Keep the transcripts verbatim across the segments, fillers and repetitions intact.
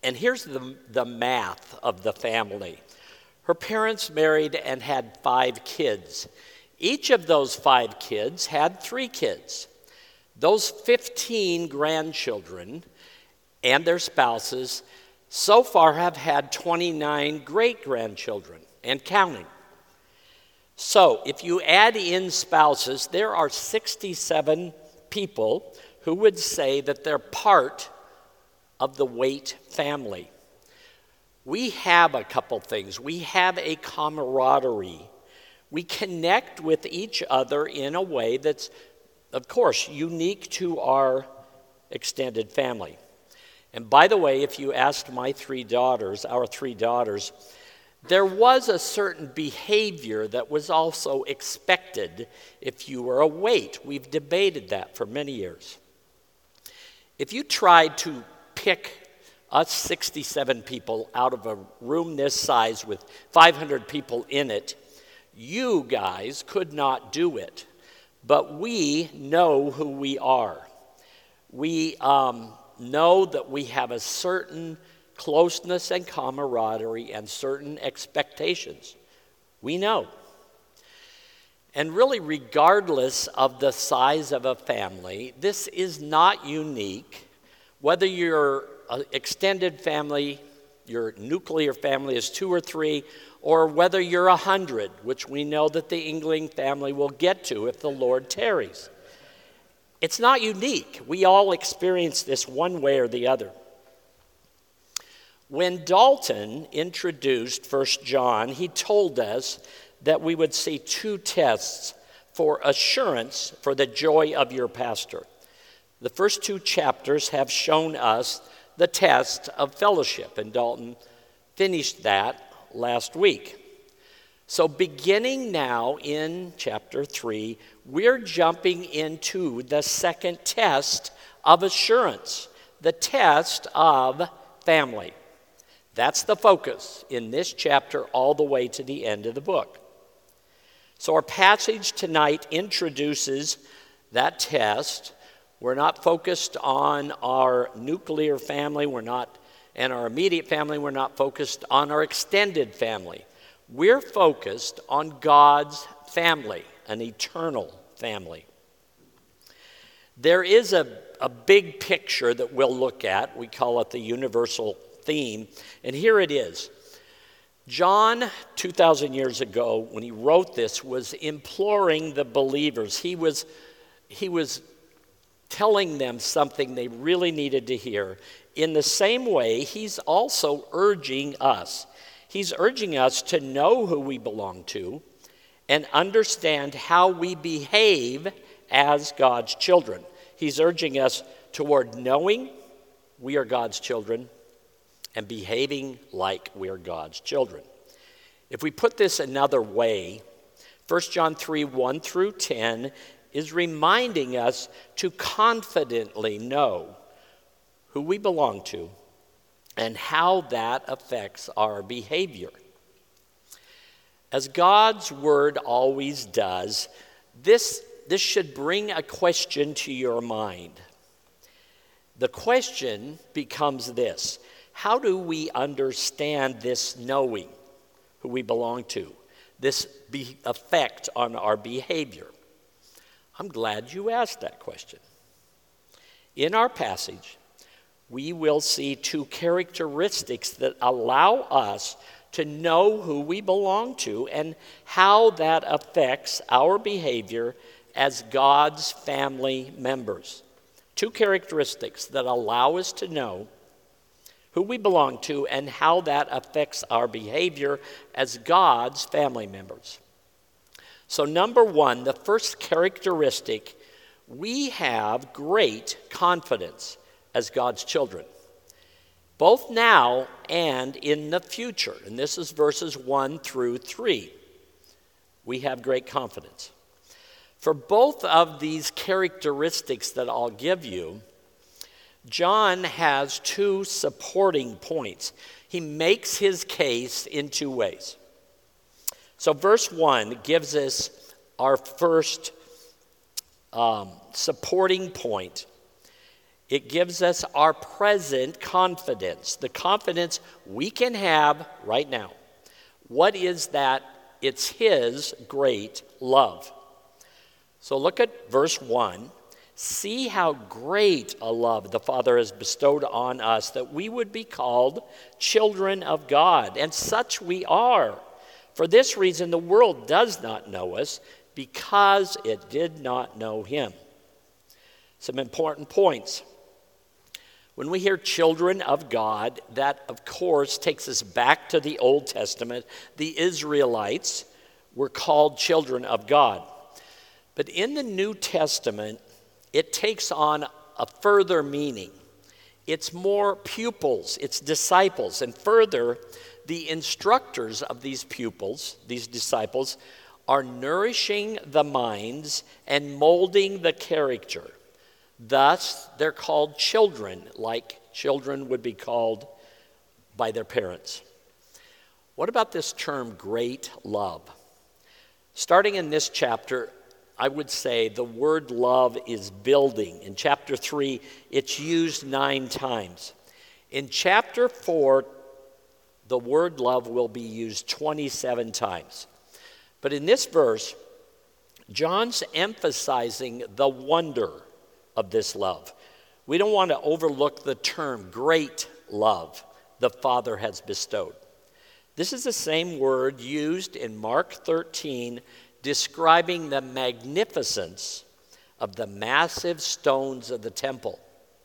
And here's the, the math of the family. Her parents married and had five kids. Each of those five kids had three kids. Those fifteen grandchildren and their spouses so far have had twenty-nine great-grandchildren and counting. So if you add in spouses, there are sixty-seven people who would say that they're part of the Waite family. We have a couple things. We have a camaraderie. We connect with each other in a way that's, of course, unique to our extended family. And by the way, if you asked my three daughters, our three daughters, there was a certain behavior that was also expected if you were a Waite. We've debated that for many years. If you tried to pick us sixty-seven people out of a room this size with five hundred people in it, you guys could not do it. But we know who we are. We um, know that we have a certain closeness and camaraderie and certain expectations. We know. And really, regardless of the size of a family, this is not unique. Whether your uh, extended family, your nuclear family is two or three, or whether you're a hundred, which we know that the Engling family will get to if the Lord tarries. It's not unique. We all experience this one way or the other. When Dalton introduced First John, he told us that we would see two tests for assurance for the joy of your pastor. The first two chapters have shown us the test of fellowship, and Dalton finished that last week. So beginning now in chapter three, we're jumping into the second test of assurance, the test of family. That's the focus in this chapter all the way to the end of the book. So our passage tonight introduces that test. We're not focused on our nuclear family. We're not, and our immediate family. We're not focused on our extended family. We're focused on God's family, an eternal family. There is a, a big picture that we'll look at. We call it the universal theme. And here it is. John, two thousand years ago, when he wrote this, was imploring the believers. He was, he was telling them something they really needed to hear. In the same way, he's also urging us. He's urging us to know who we belong to and understand how we behave as God's children. He's urging us toward knowing we are God's children and behaving like we're God's children. If we put this another way, First John three, one through ten is reminding us to confidently know who we belong to and how that affects our behavior. As God's word always does, this, this should bring a question to your mind. The question becomes this: how do we understand this knowing who we belong to, this be- effect on our behavior? I'm glad you asked that question. In our passage, we will see two characteristics that allow us to know who we belong to and how that affects our behavior as God's family members. Two characteristics that allow us to know who we belong to and how that affects our behavior as God's family members. So number one, the first characteristic, we have great confidence as God's children, both now and in the future. And this is verses one through three. We have great confidence. For both of these characteristics that I'll give you, John has two supporting points. He makes his case in two ways. So verse one gives us our first um, supporting point. It gives us our present confidence, the confidence we can have right now. What is that? It's his great love. So look at verse one. See how great a love the Father has bestowed on us, that we would be called children of God. And such we are. For this reason, the world does not know us, because it did not know him. Some important points. When we hear children of God, that of course takes us back to the Old Testament. The Israelites were called children of God. But in the New Testament, it takes on a further meaning. It's more pupils, it's disciples, and further, the instructors of these pupils, these disciples, are nourishing the minds and molding the character. Thus, they're called children, like children would be called by their parents. What about this term, great love? Starting in this chapter, I would say the word love is building. In chapter three, it's used nine times. In chapter four, the word love will be used twenty-seven times. But in this verse, John's emphasizing the wonder of this love. We don't want to overlook the term great love the Father has bestowed. This is the same word used in Mark thirteen, describing the magnificence of the massive stones of the temple.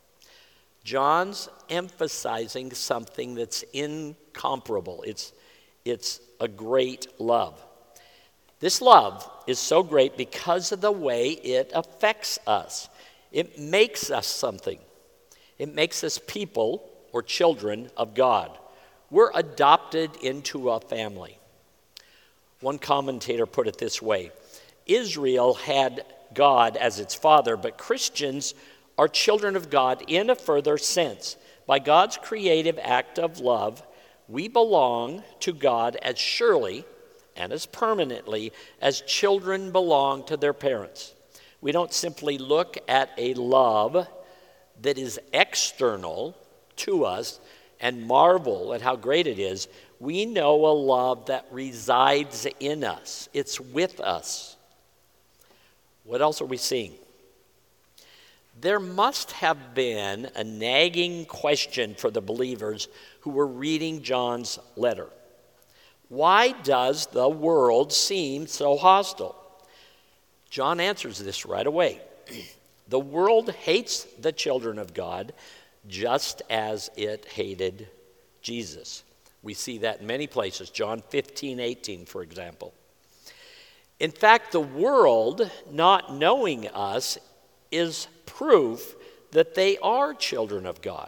John's emphasizing something that's incomparable. It's, it's a great love. This love is so great because of the way it affects us. It makes us something. It makes us people or children of God. We're adopted into a family. One commentator put it this way: Israel had God as its father, but Christians are children of God in a further sense. By God's creative act of love, we belong to God as surely and as permanently as children belong to their parents. We don't simply look at a love that is external to us and marvel at how great it is. We know a love that resides in us. It's with us. What else are we seeing? There must have been a nagging question for the believers who were reading John's letter. Why does the world seem so hostile? John answers this right away. The world hates the children of God just as it hated Jesus. We see that in many places. John fifteen, eighteen, for example. In fact, the world not knowing us is proof that they are children of God.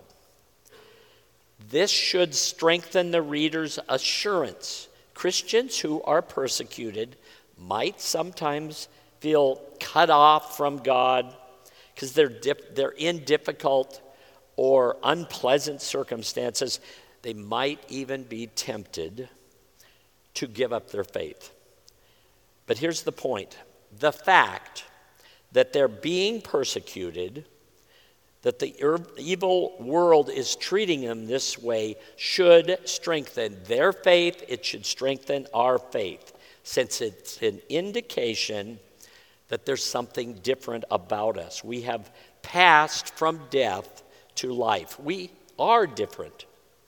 This should strengthen the reader's assurance. Christians who are persecuted might sometimes feel cut off from God because they're, dip, they're in difficult or unpleasant circumstances. They might even be tempted to give up their faith. But here's the point. The fact that they're being persecuted, that the evil world is treating them this way, should strengthen their faith. It should strengthen our faith, since it's an indication that there's something different about us. We have passed from death to life. We are different.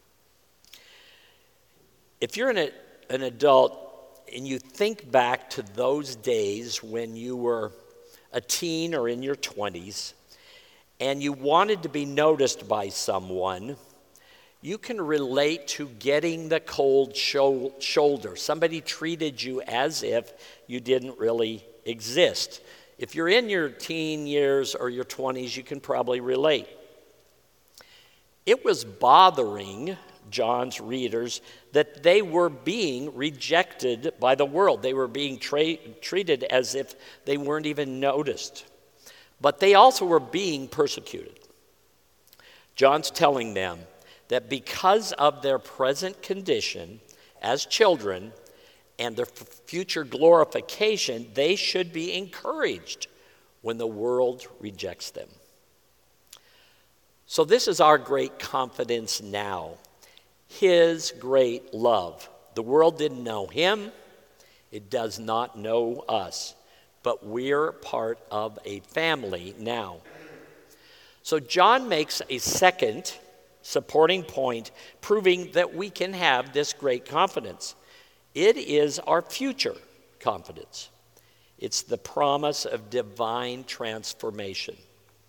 If you're an, an adult and you think back to those days when you were a teen or in your twenties, and you wanted to be noticed by someone, you can relate to getting the cold sho- shoulder. Somebody treated you as if you didn't really exist. If you're in your teen years or your twenties, you can probably relate. It was bothering John's readers that they were being rejected by the world. They were being tra- treated as if they weren't even noticed. But they also were being persecuted. John's telling them that because of their present condition as children and their f- future glorification, they should be encouraged when the world rejects them. So this is our great confidence now, his great love. The world didn't know him. It does not know us, but we're part of a family now. So John makes a second supporting point, proving that we can have this great confidence. It is our future confidence. It's the promise of divine transformation.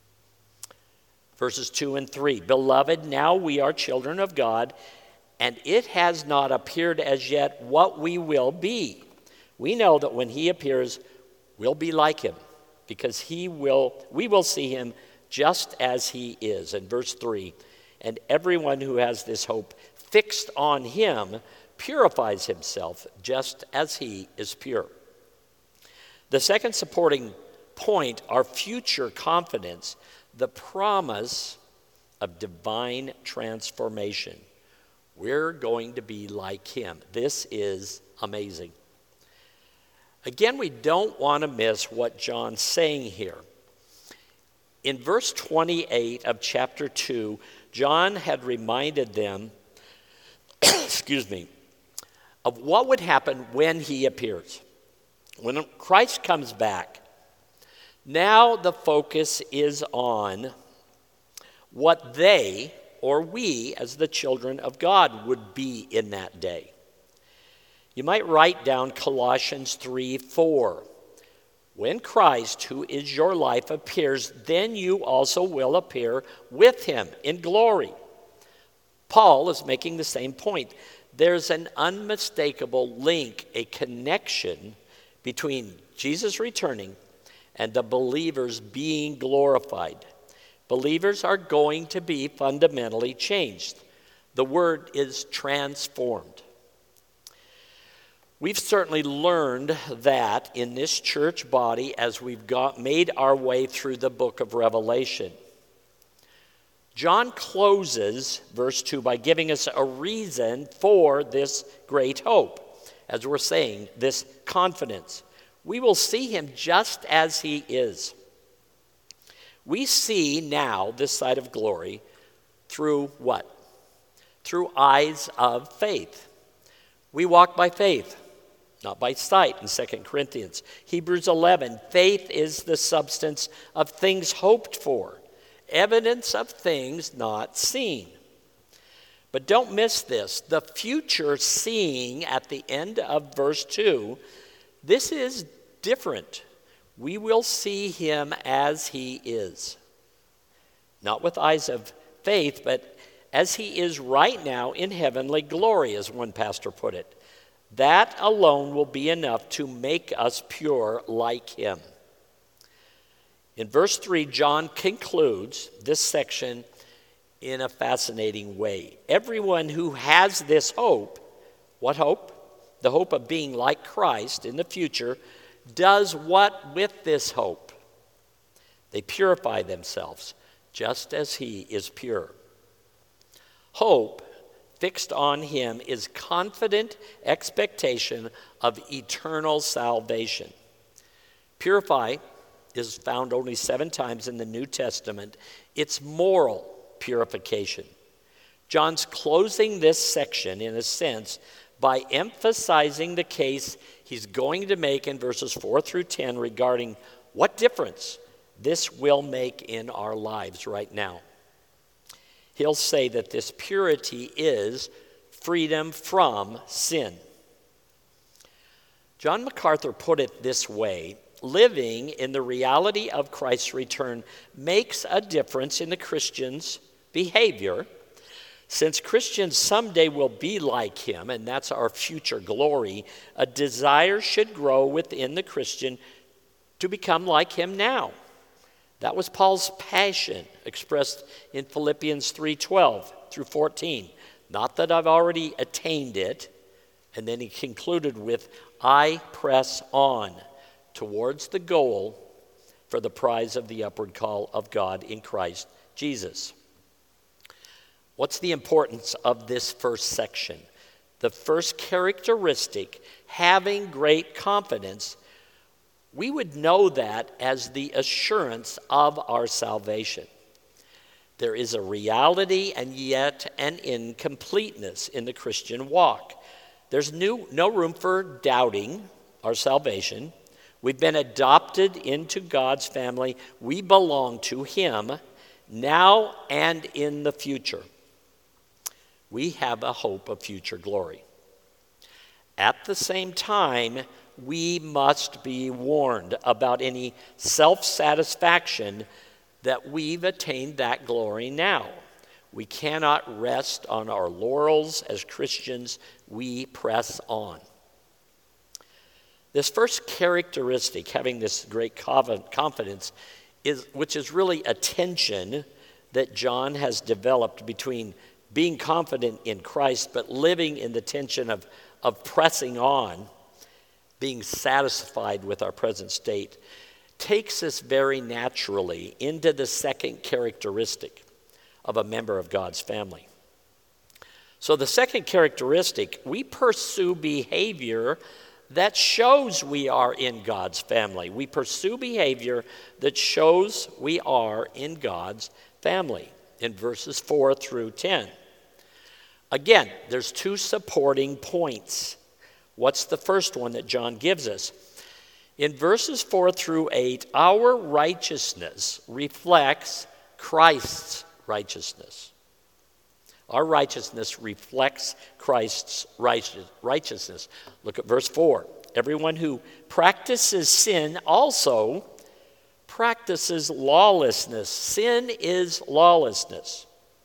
Verses two and three, beloved, now we are children of God, and it has not appeared as yet what we will be. We know that when he appears, we'll be like him, because he will, we will see him just as he is. In verse three, and everyone who has this hope fixed on him purifies himself just as he is pure. The second supporting point, our future confidence, the promise of divine transformation. We're going to be like him. This is amazing. Again, we don't want to miss what John's saying here. In verse twenty-eight of chapter two, John had reminded them, excuse me, of what would happen when he appears. When Christ comes back, now the focus is on what they, or we as the children of God, would be in that day. You might write down Colossians three four. When Christ, who is your life, appears, then you also will appear with him in glory. Paul is making the same point. There's an unmistakable link, a connection between Jesus returning and the believers being glorified. Believers are going to be fundamentally changed. The word is transformed. We've certainly learned that in this church body as we've got made our way through the book of Revelation. John closes verse two by giving us a reason for this great hope. As we're saying, this confidence. We will see him just as he is. We see now this side of glory through what? Through eyes of faith. We walk by faith, not by sight in Second Corinthians. Hebrews eleven, faith is the substance of things hoped for, evidence of things not seen. But don't miss this. The future seeing at the end of verse two, this is different. We will see him as he is. Not with eyes of faith, but as he is right now in heavenly glory, as one pastor put it. That alone will be enough to make us pure like him. In verse three, John concludes this section in a fascinating way. Everyone who has this hope, what hope? The hope of being like Christ in the future, does what with this hope? They purify themselves just as he is pure. Hope fixed on him is confident expectation of eternal salvation. Purify is found only seven times in the New Testament. It's moral purification. John's closing this section, in a sense, by emphasizing the case he's going to make in verses four through ten regarding what difference this will make in our lives right now. He'll say that this purity is freedom from sin. John MacArthur put it this way: living in the reality of Christ's return makes a difference in the Christian's behavior. Since Christians someday will be like him, and that's our future glory, a desire should grow within the Christian to become like him now. That was Paul's passion expressed in Philippians three twelve through fourteen. Not that I've already attained it. And then he concluded with, I press on towards the goal for the prize of the upward call of God in Christ Jesus. What's the importance of this first section? The first characteristic, having great confidence, we would know that as the assurance of our salvation. There is a reality and yet an incompleteness in the Christian walk. There's new, no room for doubting our salvation. We've been adopted into God's family. We belong to Him now and in the future. We have a hope of future glory. At the same time, we must be warned about any self-satisfaction that we've attained that glory now. We cannot rest on our laurels as Christians. We press on. This first characteristic, having this great confidence, is, which is really a tension that John has developed between being confident in Christ but living in the tension of, of pressing on, being satisfied with our present state, takes us very naturally into the second characteristic of a member of God's family. So the second characteristic, we pursue behavior that shows we are in God's family. We pursue behavior that shows we are in God's family in verses four through ten. Again, there's two supporting points. What's the first one that John gives us? In verses four through eight, our righteousness reflects Christ's righteousness. Our righteousness reflects Christ's righteousness. Look at verse four. Everyone who practices sin also practices lawlessness. Sin is lawlessness.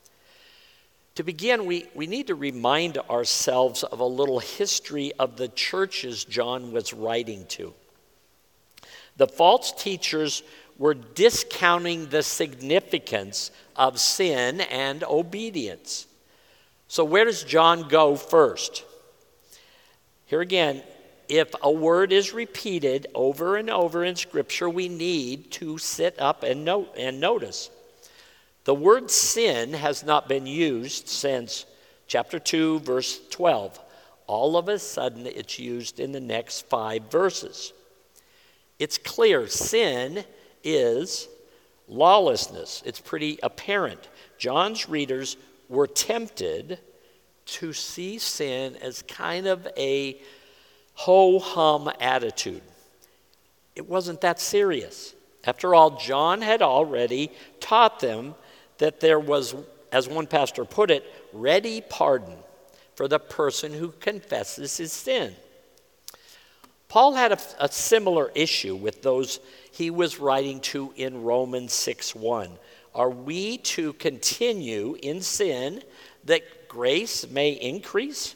To begin, we, we need to remind ourselves of a little history of the churches John was writing to. The false teachers were discounting the significance of sin and obedience. So where does John go first? Here again, if a word is repeated over and over in Scripture, we need to sit up and note and notice. The word sin has not been used since chapter two, verse twelve. All of a sudden, it's used in the next five verses. It's clear sin is lawlessness. It's pretty apparent. John's readers were tempted to see sin as kind of a ho-hum attitude. It wasn't that serious. After all, John had already taught them that there was, as one pastor put it, ready pardon for the person who confesses his sin. Paul had a, a similar issue with those he was writing to in Romans six one. Are we to continue in sin that grace may increase?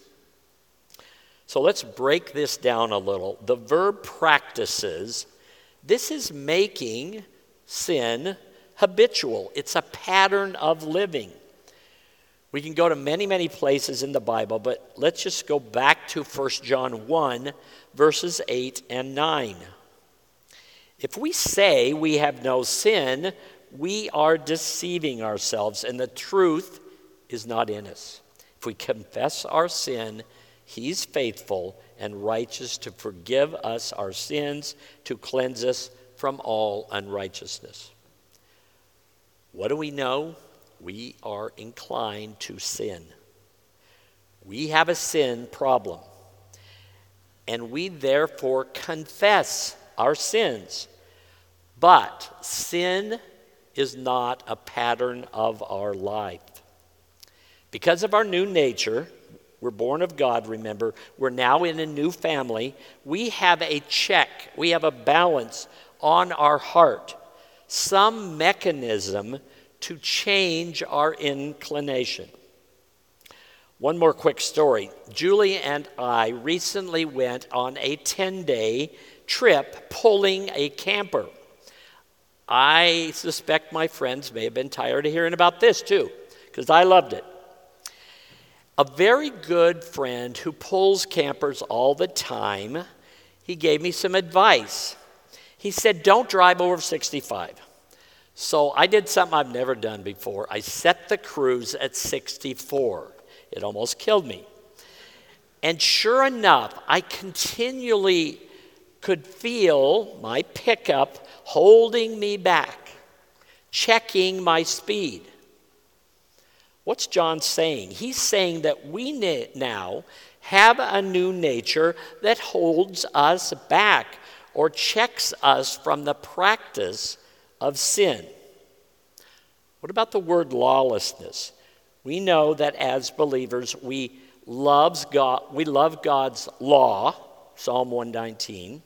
So let's break this down a little. The verb practices, this is making sin habitual. It's a pattern of living. We can go to many, many places in the Bible, but let's just go back to First John one, verses eight and nine. If we say we have no sin, we are deceiving ourselves, and the truth is not in us. If we confess our sin, He's faithful and righteous to forgive us our sins, to cleanse us from all unrighteousness. What do we know? We are inclined to sin. We have a sin problem, and we therefore confess our sins. But sin is not a pattern of our life. Because of our new nature, we're born of God, remember, we're now in a new family. We have a check, we have a balance on our heart, some mechanism to change our inclination. One more quick story. Julie and I recently went on a ten-day trip pulling a camper. I suspect my friends may have been tired of hearing about this too, because I loved it. A very good friend who pulls campers all the time, he gave me some advice. He said, don't drive over sixty-five. So I did something I've never done before. I set the cruise at sixty-four. It almost killed me. And sure enough, I continually could feel my pickup holding me back, checking my speed. What's John saying? He's saying that we na- now have a new nature that holds us back or checks us from the practice of sin. What about the word lawlessness? We know that as believers, we loves God, we love God's law, Psalm one nineteen.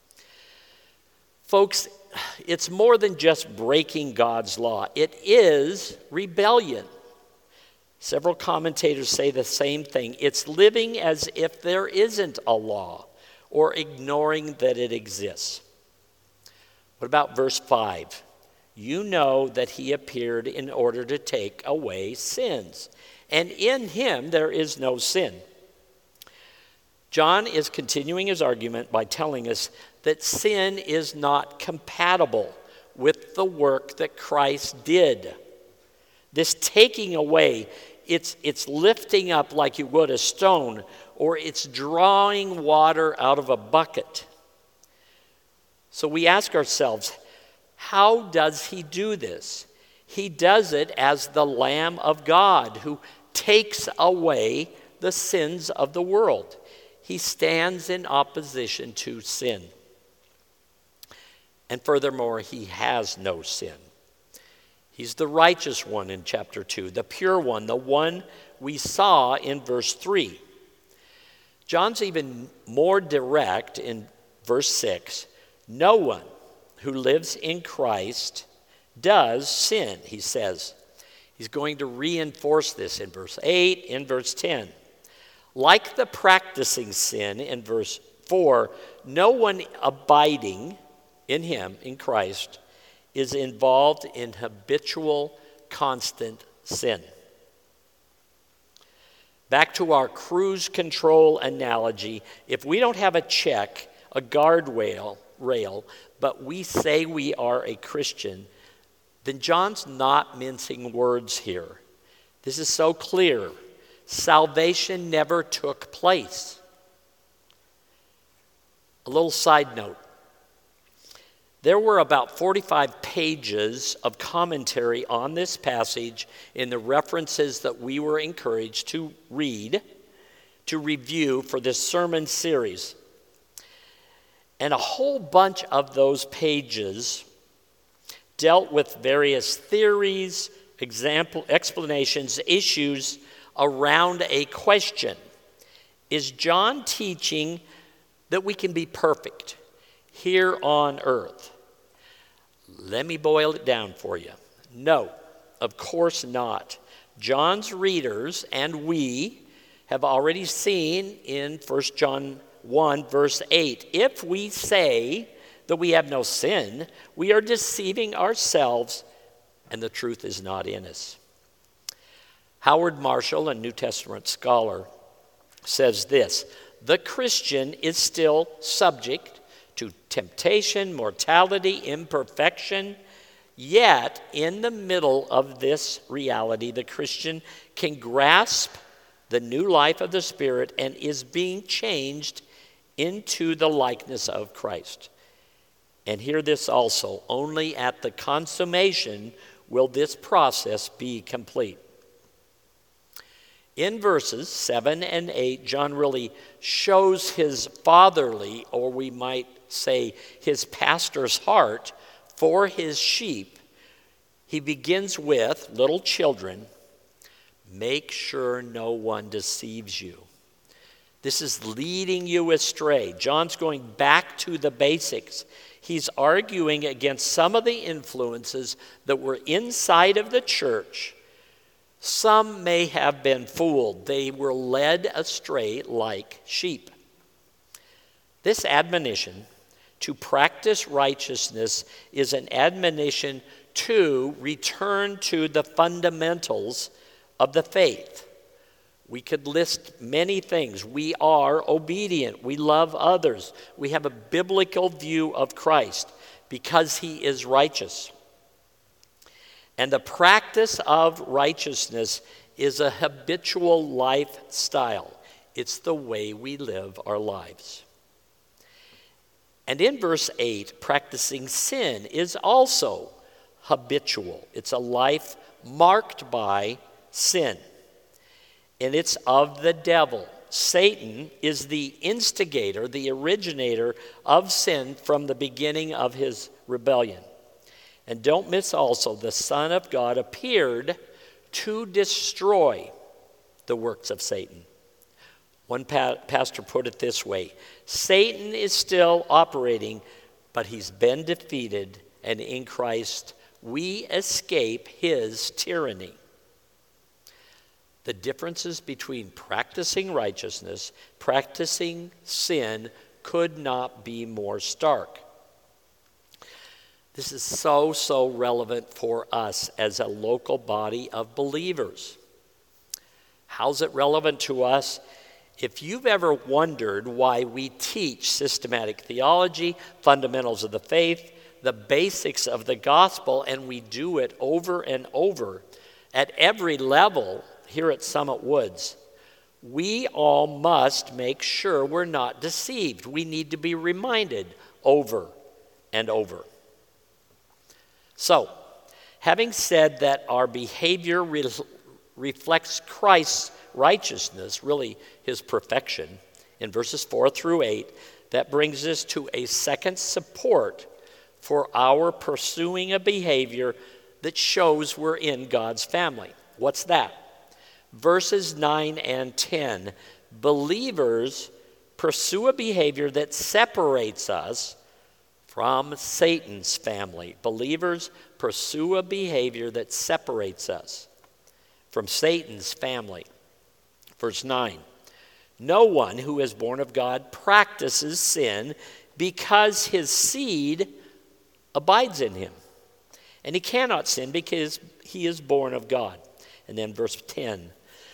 Folks, it's more than just breaking God's law. It is rebellion. Several commentators say the same thing. It's living as if there isn't a law or ignoring that it exists. What about verse five? You know that he appeared in order to take away sins, and in him there is no sin. John is continuing his argument by telling us that sin is not compatible with the work that Christ did. This taking away, it's, it's lifting up like you would a stone, or it's drawing water out of a bucket. So we ask ourselves, how does he do this? He does it as the Lamb of God who takes away the sins of the world. He stands in opposition to sin. And furthermore, he has no sin. He's the righteous one in chapter two, the pure one, the one we saw in verse three. John's even more direct in verse six. No one who lives in Christ does sin, he says. He's going to reinforce this in verse eight, in verse ten. Like the practicing sin in verse four, no one abiding in him, in Christ, is involved in habitual, constant sin. Back to our cruise control analogy, if we don't have a check, a guardrail, rail, but we say we are a Christian, then John's not mincing words here. This is so clear. Salvation never took place. A little side note. There were about forty-five pages of commentary on this passage in the references that we were encouraged to read, to review for this sermon series. And a whole bunch of those pages dealt with various theories, example, explanations, issues around a question. Is John teaching that we can be perfect here on earth? Let me boil it down for you. No, of course not. John's readers and we have already seen in First John one, verse eight, if we say that we have no sin, we are deceiving ourselves and the truth is not in us. Howard Marshall, a New Testament scholar, says this: the Christian is still subject to temptation, mortality, imperfection, yet in the middle of this reality, the Christian can grasp the new life of the Spirit and is being changed into the likeness of Christ. And hear this also, only at the consummation will this process be complete. In verses seven and eight, John really shows his fatherly, or we might say his pastor's heart for his sheep. He begins with, little children, make sure no one deceives you. This is leading you astray. John's going back to the basics. He's arguing against some of the influences that were inside of the church. Some may have been fooled. They were led astray like sheep. This admonition to practice righteousness is an admonition to return to the fundamentals of the faith. We could list many things. We are obedient. We love others. We have a biblical view of Christ because he is righteous. And the practice of righteousness is a habitual lifestyle. It's the way we live our lives. And in verse eight, practicing sin is also habitual. It's a life marked by sin. And it's of the devil. Satan is the instigator, the originator of sin from the beginning of his rebellion. And don't miss also, the Son of God appeared to destroy the works of Satan. One pa- pastor put it this way: Satan is still operating, but he's been defeated, and in Christ we escape his tyranny. The differences between practicing righteousness, practicing sin, could not be more stark. This is so, so relevant for us as a local body of believers. How's it relevant to us? If you've ever wondered why we teach systematic theology, fundamentals of the faith, the basics of the gospel, and we do it over and over at every level here at Summit Woods, we all must make sure we're not deceived. We need to be reminded over and over. So, having said that our behavior re- reflects Christ's righteousness, really his perfection, in verses four through eight, that brings us to a second support for our pursuing a behavior that shows we're in God's family. What's that? Verses nine and ten. Believers pursue a behavior that separates us from Satan's family. Believers pursue a behavior that separates us from Satan's family. Verse nine. No one who is born of God practices sin because his seed abides in him. And he cannot sin because he is born of God. And then verse ten.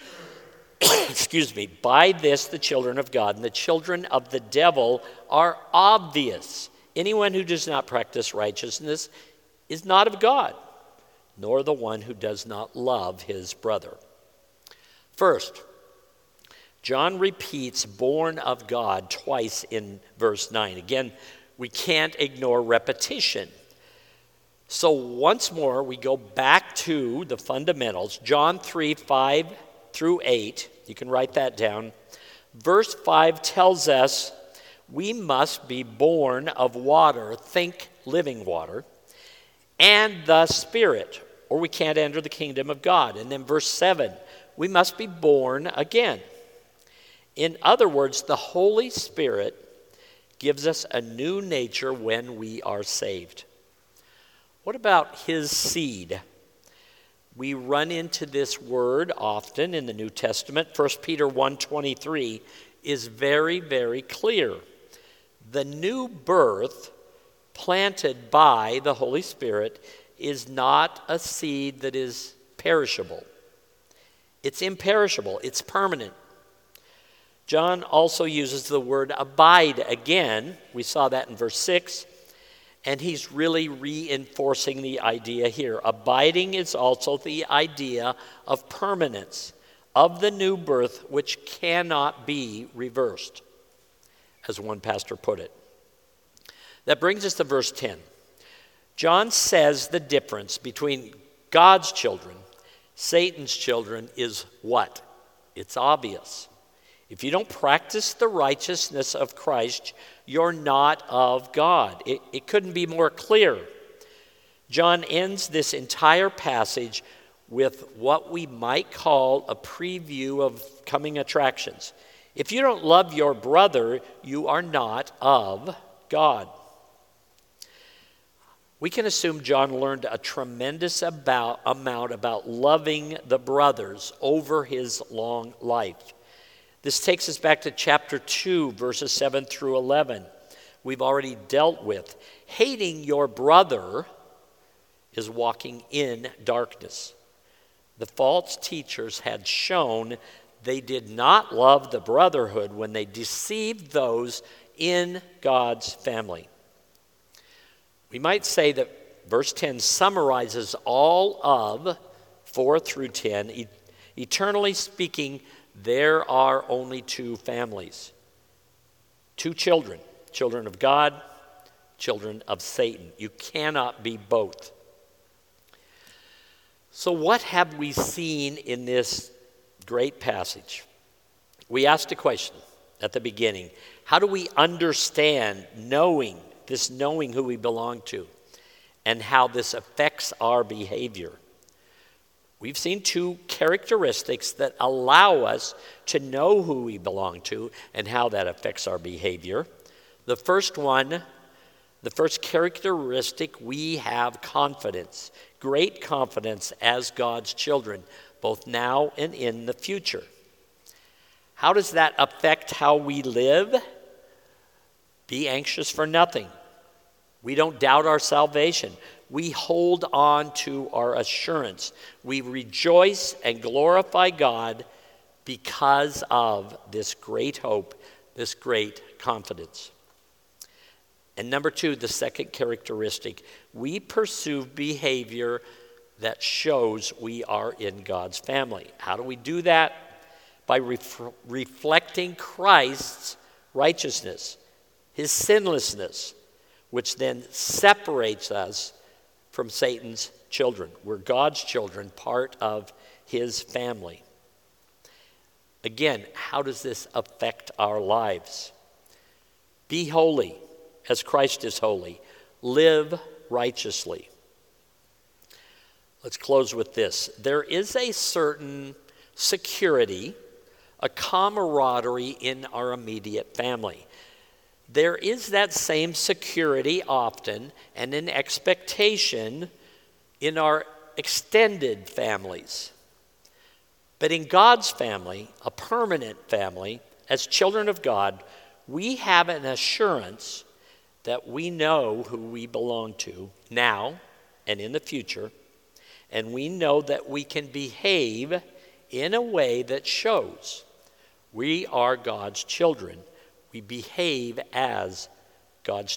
Excuse me. By this the children of God and the children of the devil are obvious. Anyone who does not practice righteousness is not of God, nor the one who does not love his brother. First, John repeats born of God twice in verse nine. Again, we can't ignore repetition. So once more, we go back to the fundamentals. John three, five through eight. You can write that down. Verse five tells us we must be born of water, think living water, and the Spirit, or we can't enter the kingdom of God. And then verse seven, we must be born again. In other words, the Holy Spirit gives us a new nature when we are saved. What about his seed? We run into this word often in the New Testament. First Peter one twenty-three is very, very clear. The new birth planted by the Holy Spirit is not a seed that is perishable. It's imperishable. It's permanent. John also uses the word abide again. We saw that in verse six. And he's really reinforcing the idea here. Abiding is also the idea of permanence, of the new birth, which cannot be reversed, as one pastor put it. That brings us to verse ten. John says the difference between God's children, Satan's children, is what? It's obvious. If you don't practice the righteousness of Christ, you're not of God. It, it couldn't be more clear. John ends this entire passage with what we might call a preview of coming attractions. If you don't love your brother, you are not of God. We can assume John learned a tremendous about, amount about loving the brothers over his long life. This takes us back to chapter two, verses seven through eleven. We've already dealt with. Hating your brother is walking in darkness. The false teachers had shown they did not love the brotherhood when they deceived those in God's family. We might say that verse ten summarizes all of four through ten. E- eternally speaking, there are only two families, two children, children of God, children of Satan. You cannot be both. So, what have we seen in this great passage? We asked a question at the beginning. How do we understand knowing, this knowing who we belong to, and how this affects our behavior? We've seen two characteristics that allow us to know who we belong to and how that affects our behavior. The first one, the first characteristic, we have confidence, great confidence as God's children, both now and in the future. How does that affect how we live? Be anxious for nothing. We don't doubt our salvation. We hold on to our assurance. We rejoice and glorify God because of this great hope, this great confidence. And number two, the second characteristic, we pursue behavior that shows we are in God's family. How do we do that? By ref- reflecting Christ's righteousness, his sinlessness, which then separates us from Satan's children. We're God's children, part of his family. Again, how does this affect our lives? Be holy as Christ is holy. Live righteously. Let's close with this. There is a certain security, a camaraderie in our immediate family. There is that same security often and an expectation in our extended families. But in God's family, a permanent family, as children of God, we have an assurance that we know who we belong to now and in the future, and we know that we can behave in a way that shows we are God's children. We behave as God's